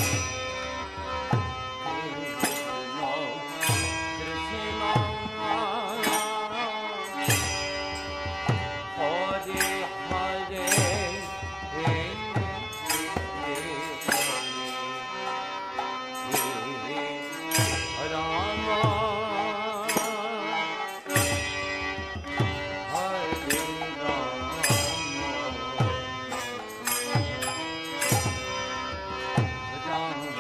Ram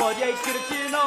Hare Krishna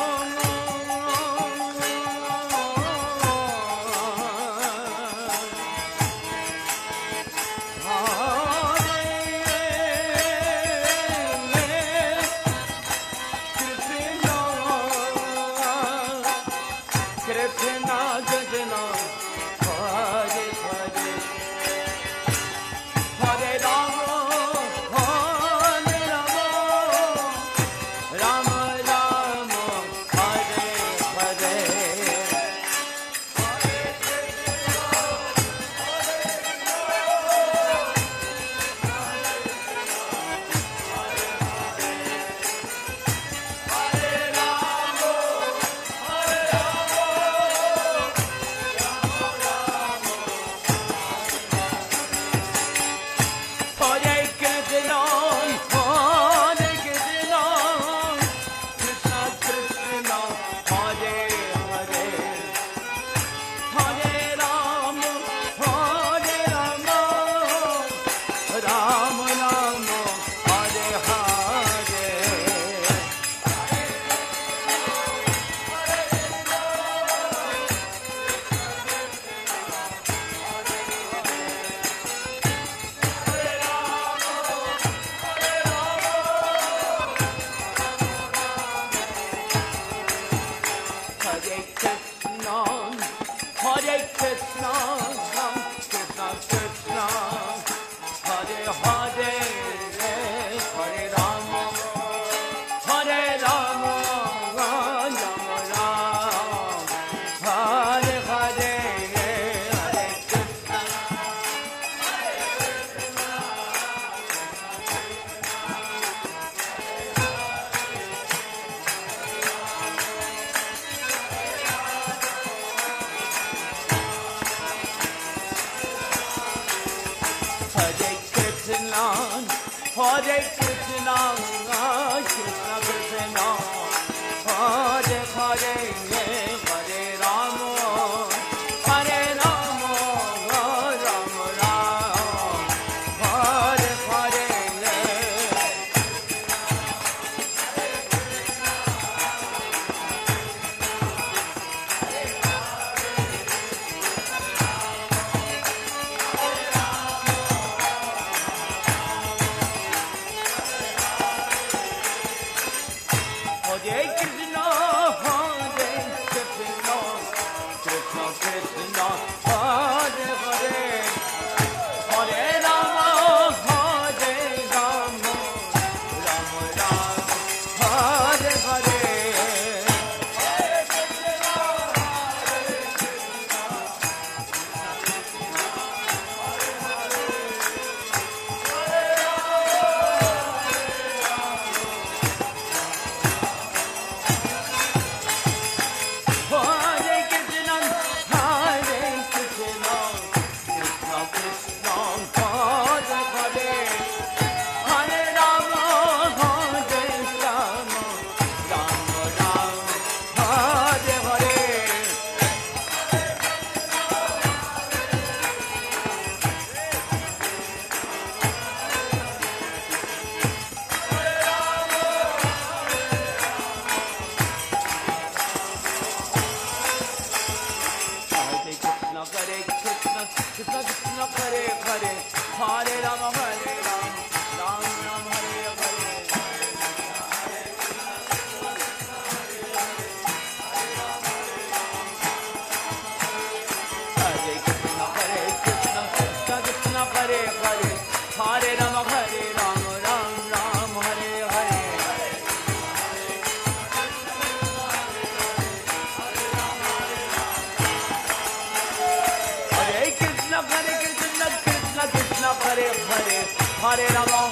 Hare Rama,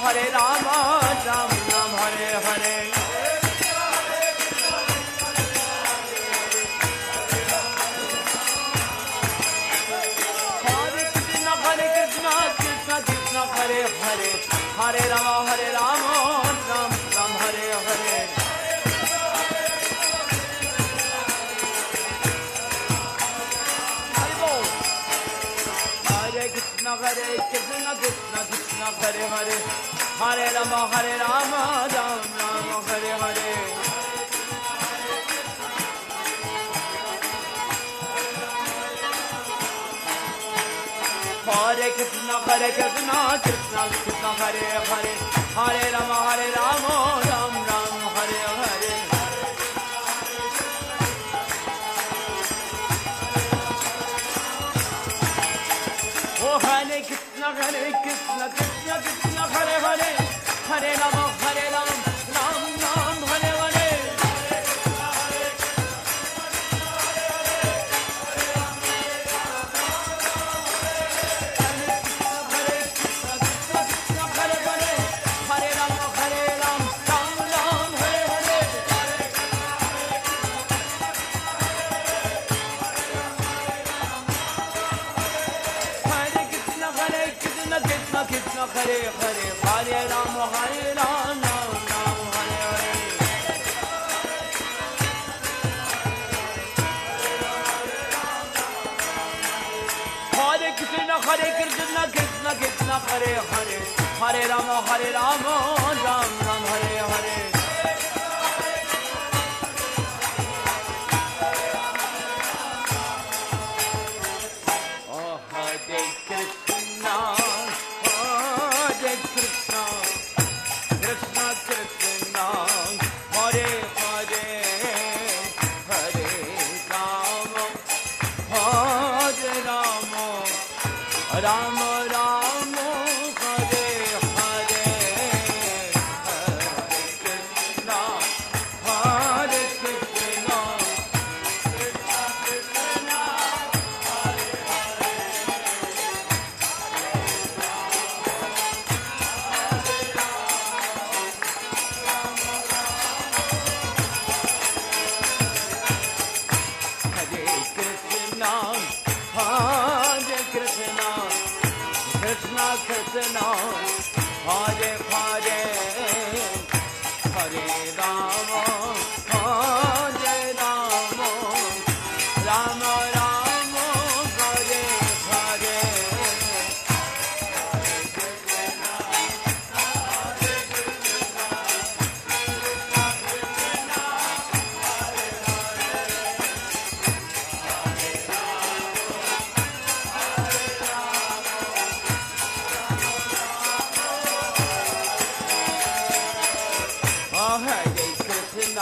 Ram Ram, Hare Hare. Krishna Hare Hare, Hare Rama, Ram Ram, Hare Hare. Hare Krishna, Krishna Krishna, Hare Hare, Hare Rama, Ram Ram, Hare Hare. Krishna Hare Krishna Krishna Krishna Hare Hare Hare Rama Ram Ram Hare Hare Oh Hare Krishna Krishna Krishna Hare Hare Hare Rama Ram Ram Hare Hare Krishna Hare Hare Hare Rama Ram Ram Hare Hare Hare Krishna Krishna Krishna Hare Hare Hare Rama Ram Ram Hare Hare Oh Hare Krishna Krishna Krishna Krishna Hare Hare Hare Rama Hare Rama Rama Rama Hare Hare Hare Krishna Hare Krishna Krishna Krishna Hare Hare Krishna Krishna Hare Hare Hare Rama Hare Rama Rama Rama Hare Hare Hare Krishna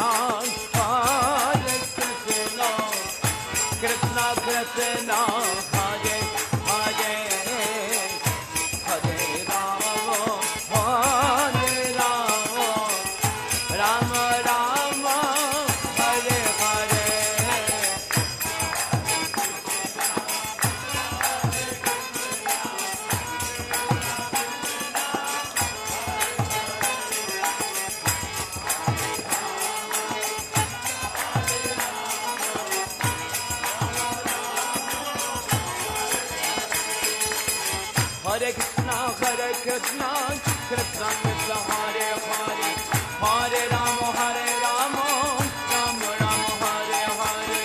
Krishna Krishna Hare Hare Hare Rama Hare Rama Rama Rama Hare Hare Hare Krishna Krishna Krishna Hare Hare Hare Rama Rama Rama Hare Hare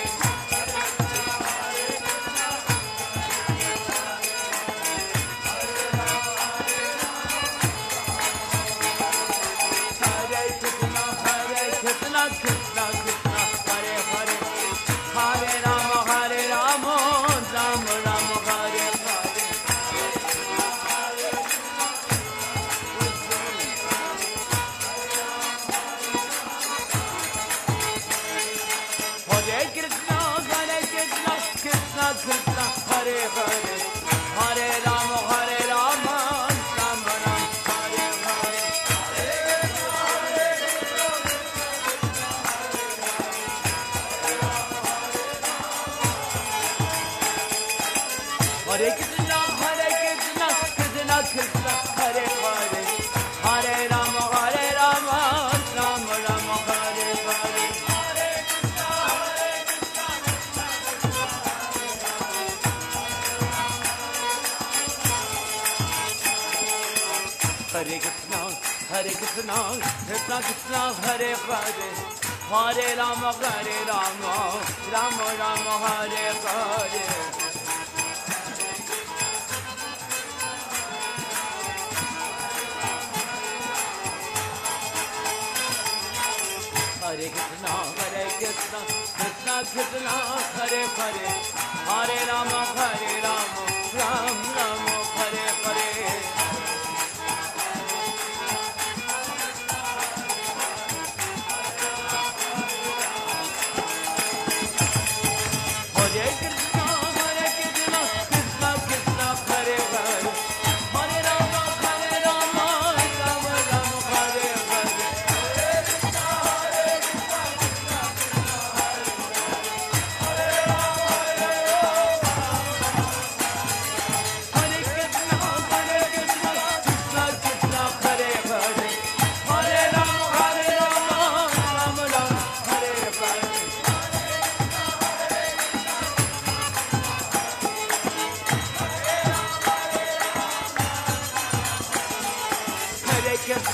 Hare Krishna Krishna Krishna Hare Hare Hare Rama Rama Rama Hare Hare Krishna Krishna Hare Hare Hare Rama Rama Rama Hare Hare Hare Krishna Krishna Krishna Hare Hare Hare Rama Rama Rama Hare Hare Hare Krishna Krishna Krishna Hare Hare Hare Rama Rama Rama Hare Hare Hare Krishna Krishna Krishna Hare Hare Hare Rama Rama Rama Hare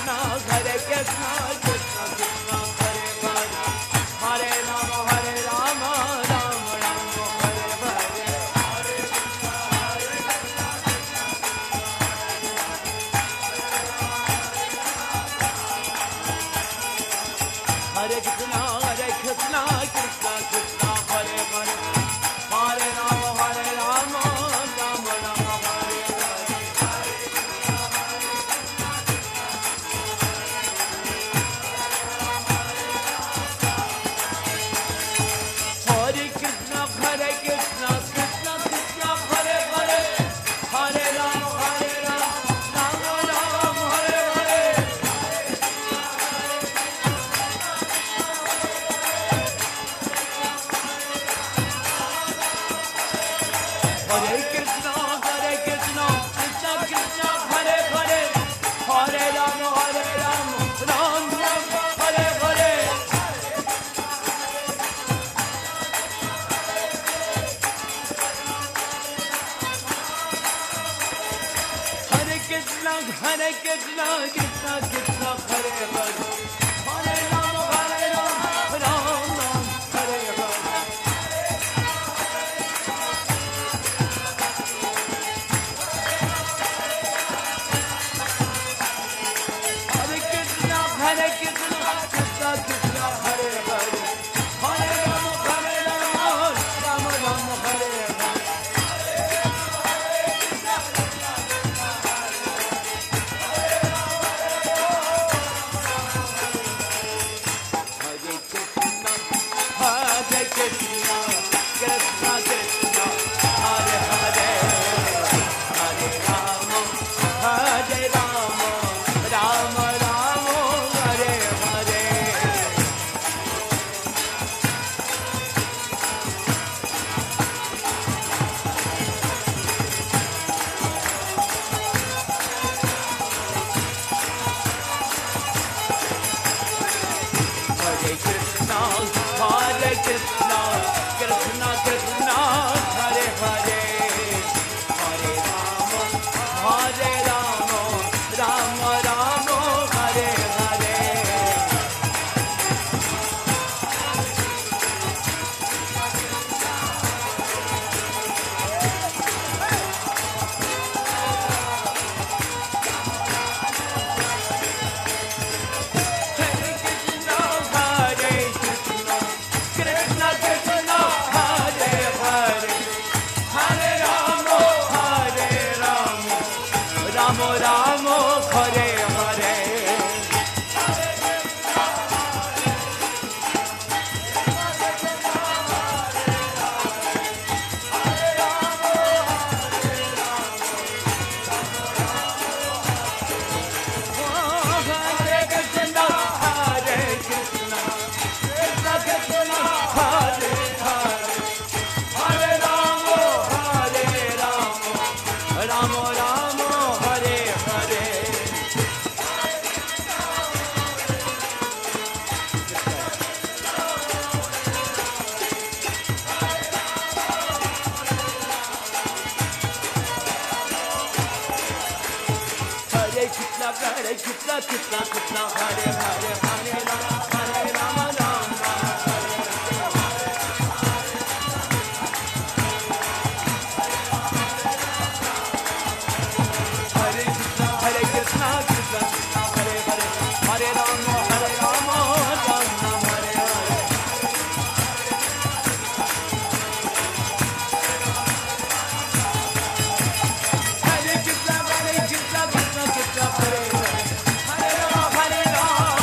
Hare Krishna, Krishna Krishna, Hare Hare, Hare Rama,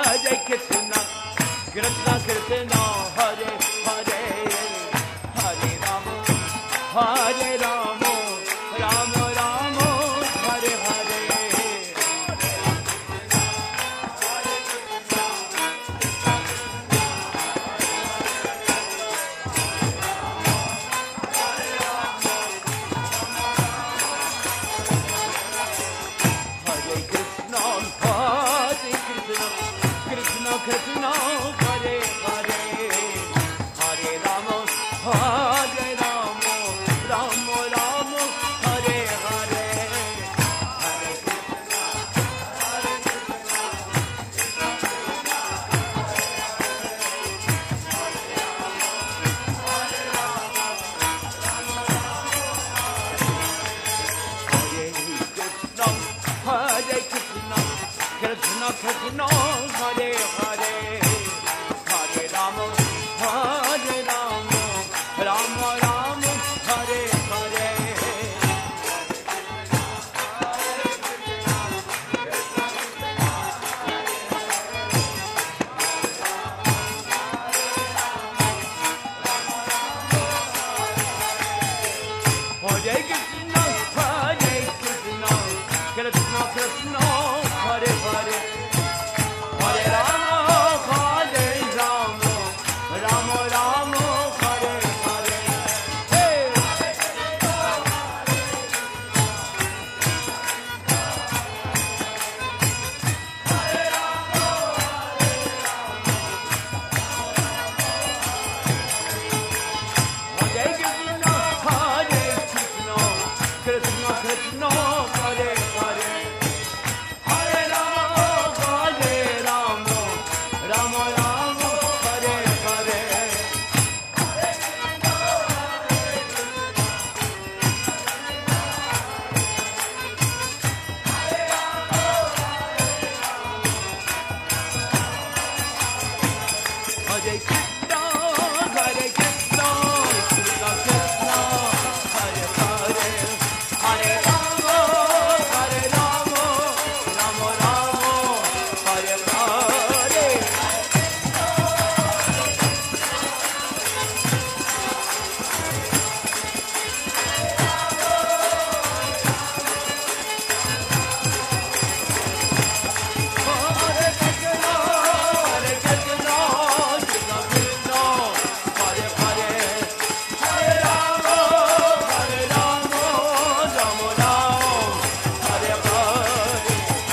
Hare Krishna, Krishna Krishna, Hare Hare, Hare Rama, Hare Rama, Rama Rama, Hare Hare. Krishna, Hare Hare, Hare Rama, Hare Rama, Rama Rama, Hare Hare, Hare Krishna, Hare Krishna, Krishna Krishna, Hare Rama, Rama Rama, Hare Krishna, Hare Krishna, Krishna Krishna, Hare Hare, Hare Rama, Hare Rama, Rama Rama, Hare Hare. Hare Krishna, Hare Krishna, Krishna Krishna, Hare Hare, Hare Rama, Hare Rama, Rama Rama, Hare Hare. Hey! Hare Krishna, Hare Krishna, Krishna Krishna, Hare Hare, Hare Rama, Hare Rama, Rama Rama, Hare Hare. Hare Krishna, Hare Krishna, Krishna Krishna, Hare Hare, Hare Rama, Hare Rama, Rama Rama, Hare Hare. Hare Krishna, Hare Krishna, Krishna Krishna, Hare Hare, Hare Rama, Hare Rama, Rama Rama, Hare Hare.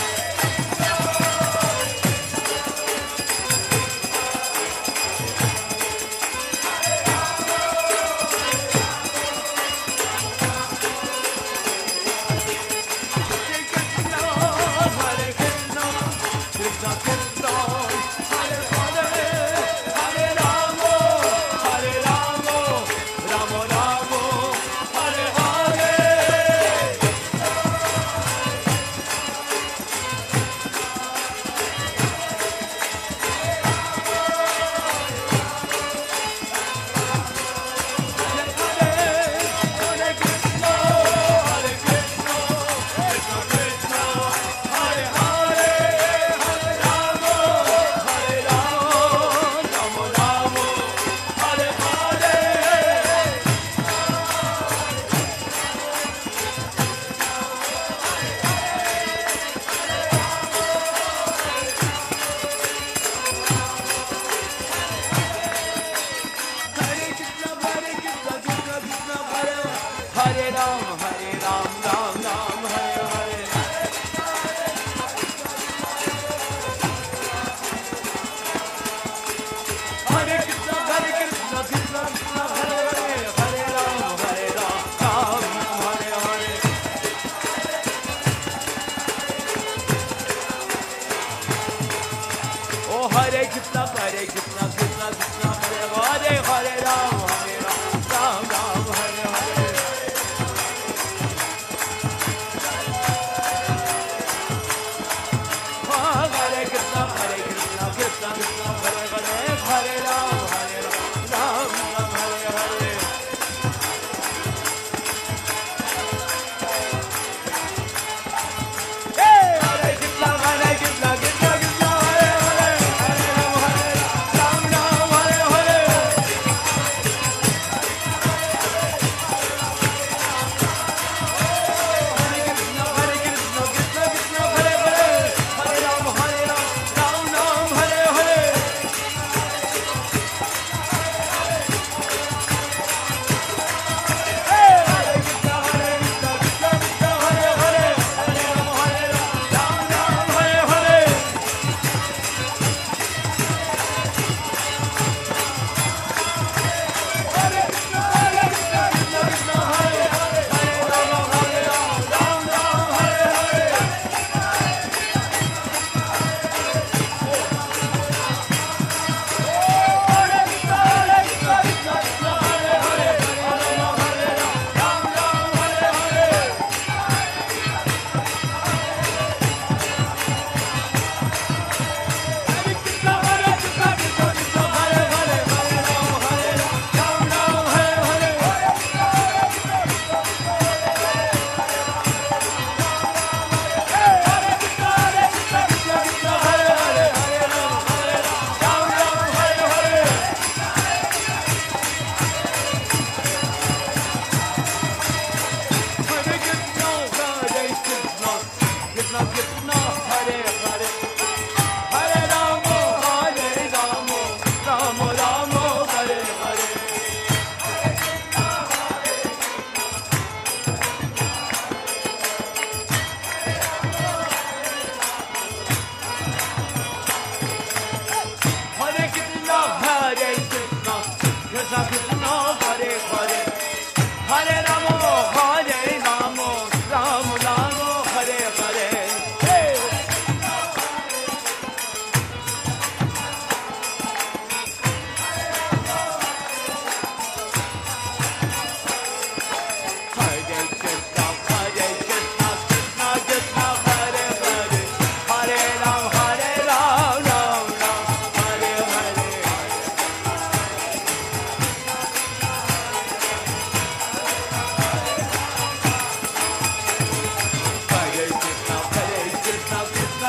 Hare Krishna, Hare Krishna, Krishna Krishna, Hare Hare, Hare Rama, Hare Rama, Rama Rama, Hare Hare. Hare Krishna, Hare Krishna, Krishna Krishna, Hare Hare, Hare Rama, Hare Rama, Rama Rama, Hare Hare. Hare Krishna, Hare Krishna, Krishna Krishna, Hare Hare Ram, Ram Ram, Hare Hare. Hare Krishna, Hare Krishna, Krishna Krishna, Hare Hare, Hare Ram, Ram Hare Hare. Oh Hare Krishna, Hare Krishna, Krishna Krishna, Hare Hare, Hare Ram, Ram Ram, Hare Hare. Hare Krishna, Hare Krishna, Krishna Krishna, Hare Hare, Hare Ram, Ram Ram, Hare Hare. Hey, Hare Krishna, Krishna Krishna, Hare Hare,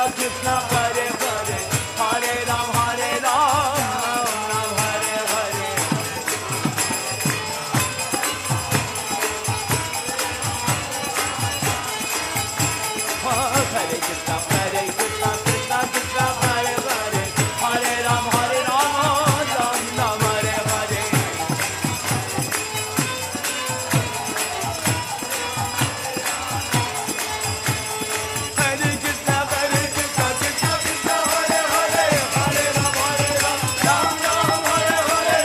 Krishna Hare Hare Hare Ram Ram Ram Hare Hare Hare Krishna Krishna Krishna Hare Hare Hare Ram Ram Ram Hare Hare Hare Krishna Krishna Krishna Hare Hare Hare Ram Ram Ram Hare Hare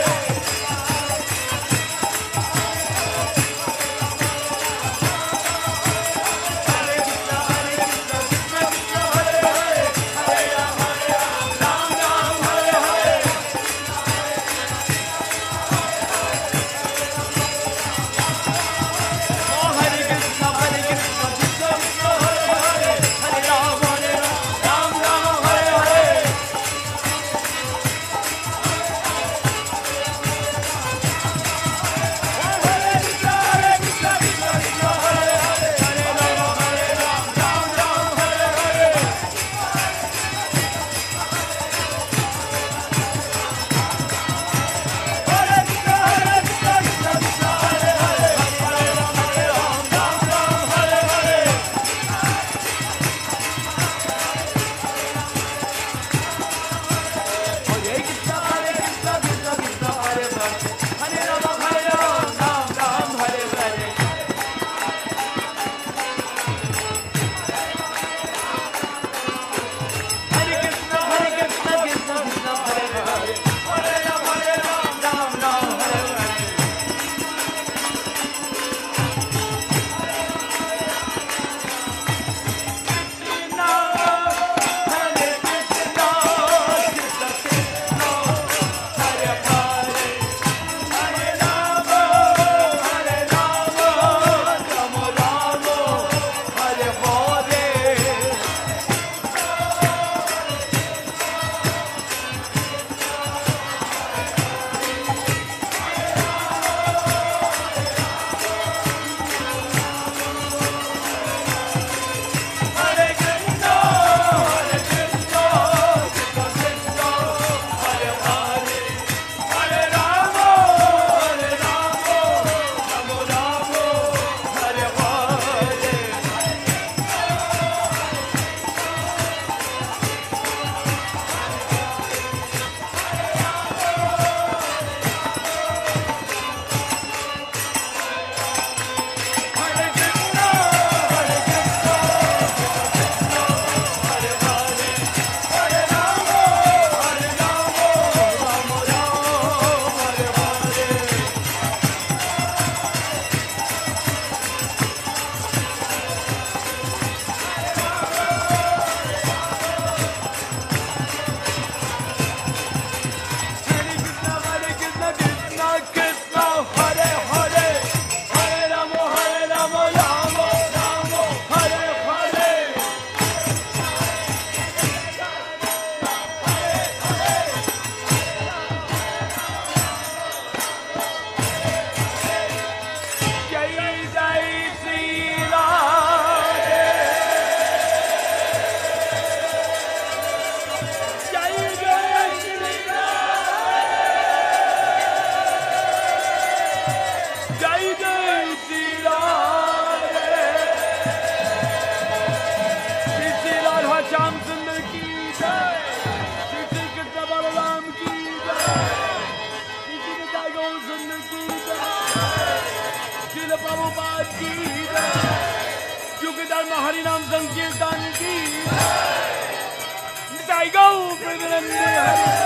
Hare Krishna Krishna Krishna Hare Hare Hare Ram Ram Ram Hare Hare Oh Hare Krishna Krishna Krishna Hare Hare Hare Ram Ram Hare Hare Hare Krishna Krishna Krishna Hare Hare Hare Ram Ram Hare Hare Hare Krishna Krishna Krishna Hare Hare Hare Ram Ram Hare Hare Hare Krishna Krishna Krishna Hare Hare Hare Ram Ram Hare Hare Hare Krishna Krishna Krishna Hare Hare Hare Ram Ram Hare Hare Krishna Hare Krishna Krishna Krishna Hare Hare Hare Rama Rama Rama Hare Hare Hare Krishna Krishna Krishna Hare Hare Hare Rama Rama Rama Hare Hare Hare Krishna Krishna Hare Hare Hare Rama Rama Rama Hare Hare Hare Krishna Krishna Krishna Hare Hare Hare Rama Rama Hare Hare Jai Jai Shri Radhe Jai Jai Shri Radhe Jai Jai Shri Radhe Shri Shri Radha Shyam Sundar ki jai Shri Shri Krishna Balaram ki jai Shri Shri Krishna Gaur Sundar ki jai Srila Prabhupada ki jai Yug Dharma Harinam Sankirtan ki jai Jai Gaur Premanande Hari